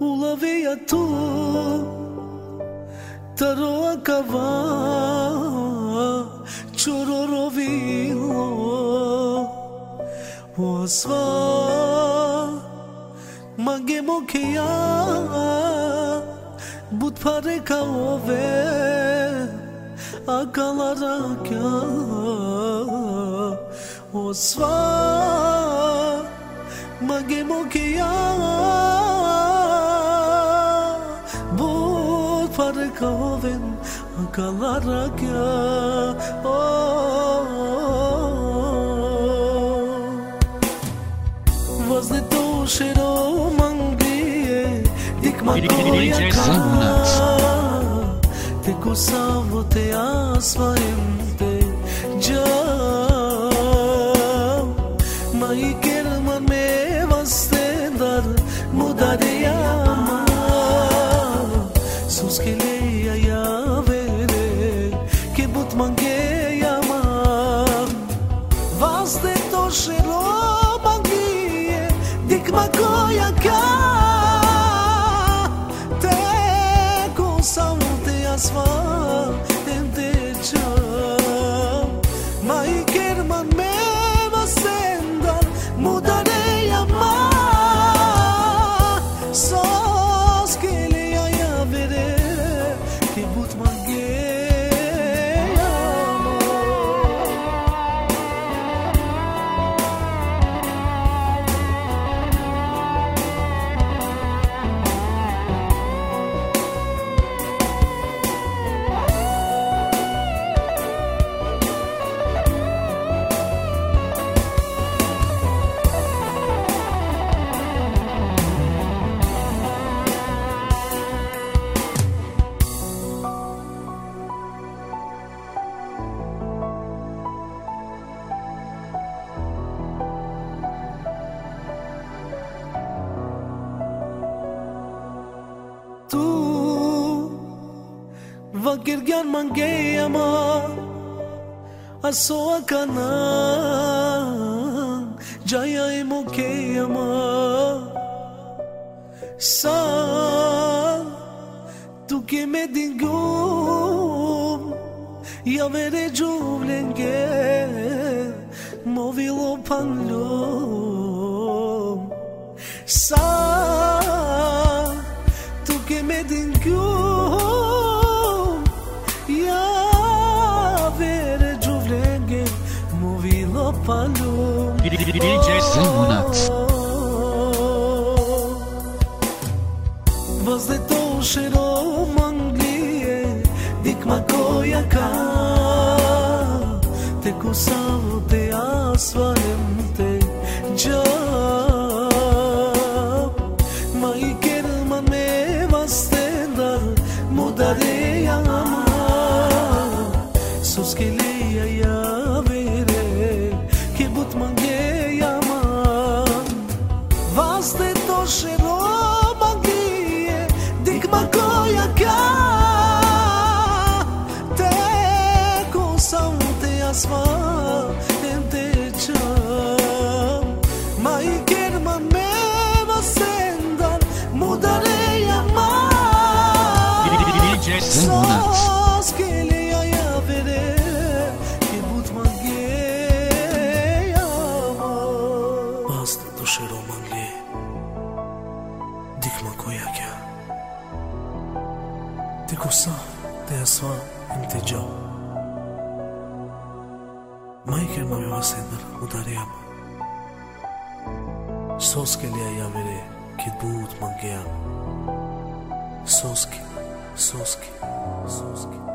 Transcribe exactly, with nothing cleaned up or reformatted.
Ula veja tu Taroa kava Chororo vilo O sva Mage mokeya But pare ka ove Akalara kya O sva Mage mokeya But pare ka ove Akalara kya Vazde to shiro manglie Dik makoya ka Te kusavo te asvaente Jam Mai kerman me vastendar Mudareya ma Suskeleya ya vere Ke but mangeya ma Vazde to shiro manglie Dik makoya ka Te kusavo Asva ente cham Mai kerman me vasendar Mudareya ma Sos keleya ya vere Ke but mangeya ma Tu Vakirgyan mangeya ma Aso akana Jaya emokeya ma Sa Tu ke me dingum Ya vere juvlenge Movilo panlum Sa Que me dingum Ya vere juvlenge Movilo palum D J Zemunat Vazde to shiro manglie Dik makoya ka Te kusavo te asvaente Jam Mai kerman me Vastendar Mudareya ma Suskeleya ya vere Ke but mangeya ma Vazde to shiro manglie Dik makoya ka Te kusavo te asva Ente cham Mai kerman me Vastendar Mudareya ma Sos keleya ya vere Ke but mangeya ma Vazde to shiro manglie Dik makoya kya Te kusa te asva ente jam Mai kerman me vasendar Mudareya ma Sos keleya ya vere Ke but mangeya Soski, soski, soski